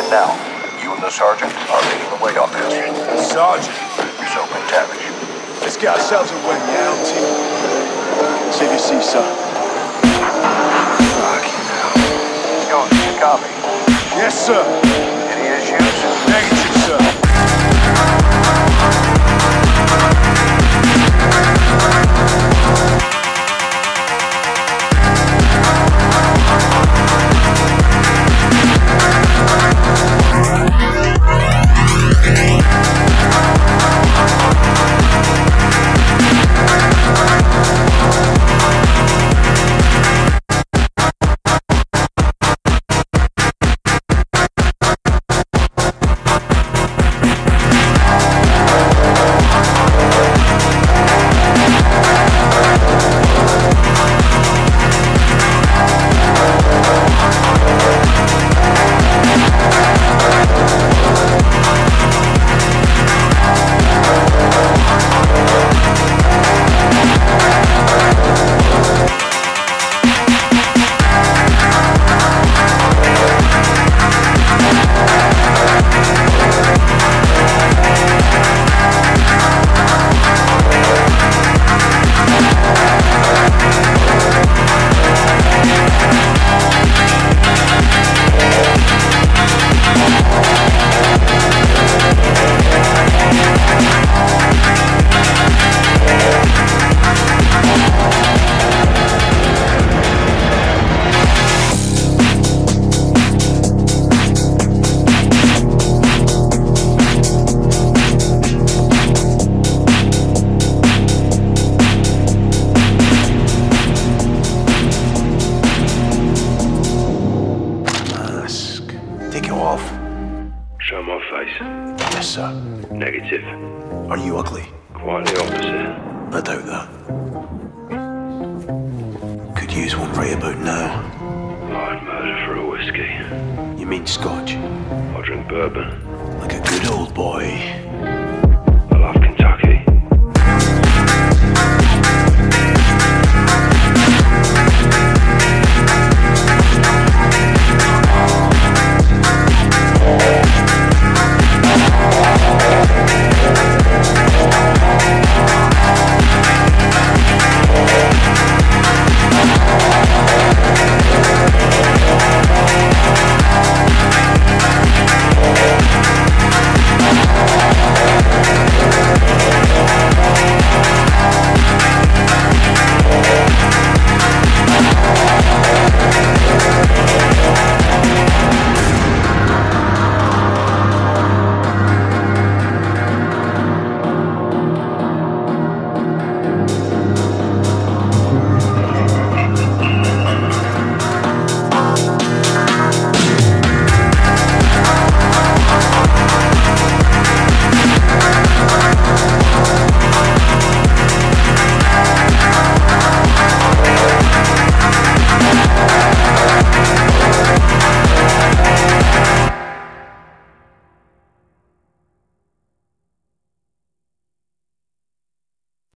in now. You and the sergeant are leading the way on this. Sergeant? So McTavish. Let's get ourselves away, yeah, team. Save your seat, sir. Fucking hell. Yo, you copy? Yes, sir. Any issues? Negative, sir. Take it off. Show my face. Yes, sir. Negative. Are you ugly? Quite the opposite. I doubt that. Could use one right about now. I'd murder for a whiskey. You mean scotch? I drink bourbon. Like a good old boy.